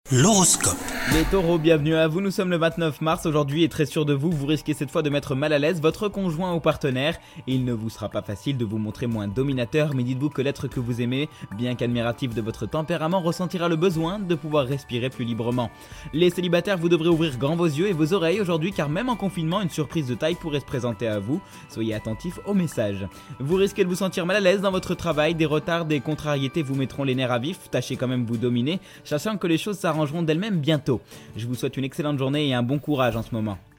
L'horoscope. Les taureaux, bienvenue à vous, nous sommes le 29 mars aujourd'hui et très sûr de vous, vous risquez cette fois de mettre mal à l'aise votre conjoint ou partenaire. Il ne vous sera pas facile de vous montrer moins dominateur, mais dites-vous que l'être que vous aimez, bien qu'admiratif de votre tempérament, ressentira le besoin de pouvoir respirer plus librement. Les célibataires, vous devrez ouvrir grand vos yeux et vos oreilles aujourd'hui car même en confinement, une surprise de taille pourrait se présenter à vous. Soyez attentifs aux messages. Vous risquez de vous sentir mal à l'aise dans votre travail, des retards, des contrariétés vous mettront les nerfs à vif, tâchez quand même vous dominer, sachant que les choses s'arrangeront d'elles-mêmes bientôt. Je vous souhaite une excellente journée et un bon courage en ce moment.